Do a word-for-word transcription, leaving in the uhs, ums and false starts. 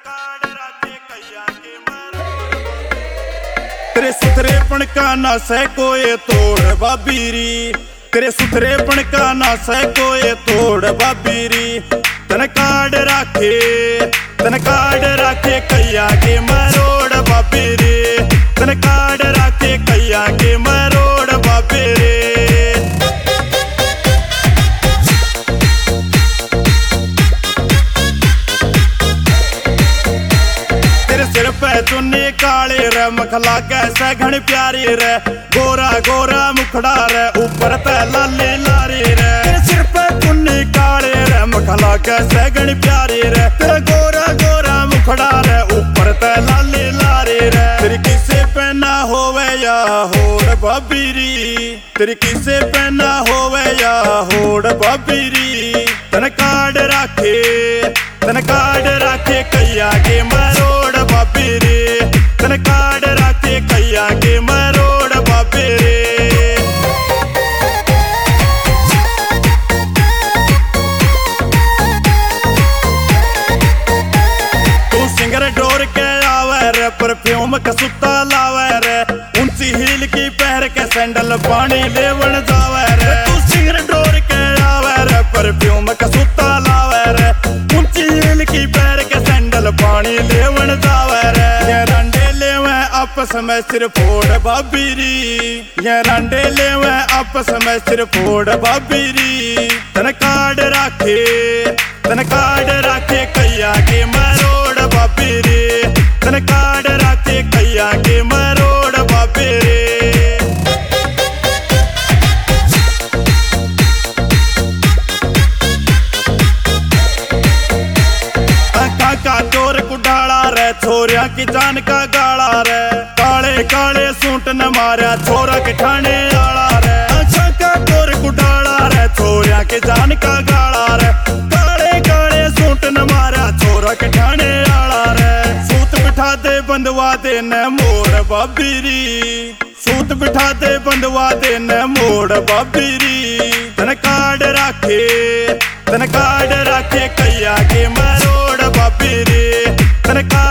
तेरे सुथरेपन का ना सह कोई तोड़ बाबीरी, तेरे सुथरेपन का ना सह कोई तोड़ बाबीरी। तन काट राखे तन काट राखे कैया के मरोड़ बाबीरी, तन काट राखे कैया के मरोड़ बाबीरी। सिर पे चुन्नी काले रे मखला कैसे घण प्यारी रे, गोरा गोरा मुखड़ा रे ऊपर ते लाली लारी रे। सिर पे चुन्नी काले रे मखला कैसे घण प्यारी रे, तेरा गोरा गोरा मुखड़ा रे ऊपर ते लाली लारी रे। तेरी किसे पे ना होवे या होड़ बाबीरी, तेरी किसे पे ना होवे या होड़ बाबीरी। तन काट राखे तन काट राखे कैया के मरोड़ बाबीरी, तन काट राखे कैया के मरोड़ बाबीरी। तू सिंगर डोर के आवे रे, परफ्यूम का सुता लावे रे, ऊंची हील की पहर के सैंडल पानी लेवन जावे रे। तू सिंगर डोर के आवे रे, परफ्यूम का सुता लावे रे, ऊंची हील की पहर के सैंडल पानी लेवन जावे रे। ये रंडे लेवे आपस में सिर फोड़ बाबीरी, ये रंडे लेवे आपस में सिर फोड़ बाबीरी। तन काट राखे तन काट राखे कैया के मरोड़ बाबीरी, तन काट राखे कैया के मरोड़ बाबीरी। काका चोर कुडाला रे, छोरिया की जान का गाला रे, काले काले सूट न मारिया छोरा के ठाणे आला रे। काका चोर कुडाला रे, छोरिया की जान का गाला रे, काले काले सूट न मारिया छोरा के ठाणे आला रे। सूत बिठा दे बंदवा दे न मोड़ बाबीरी, सूत बिठा दे बंदवा दे न मोड़ बाबीरी। तन काट राखे तन काट राखे कैया के मरोड़ बाबीरी, तन काट